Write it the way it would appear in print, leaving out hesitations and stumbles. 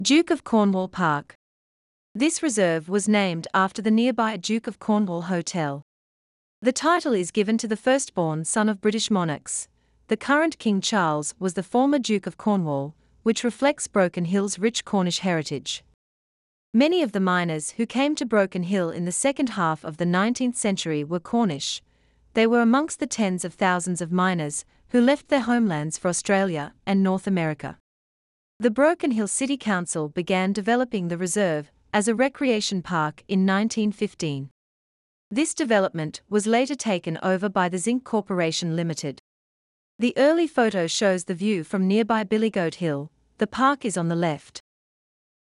Duke of Cornwall Park. This reserve was named after the nearby Duke of Cornwall Hotel. The title is given to the firstborn son of British monarchs. The current King Charles was the former Duke of Cornwall, which reflects Broken Hill's rich Cornish heritage. Many of the miners who came to Broken Hill in the second half of the 19th century were Cornish. They were amongst the tens of thousands of miners who left their homelands for Australia and North America. The Broken Hill City Council began developing the reserve as a recreation park in 1915. This development was later taken over by the Zinc Corporation Limited. The early photo shows the view from nearby Billygoat Hill. The park is on the left.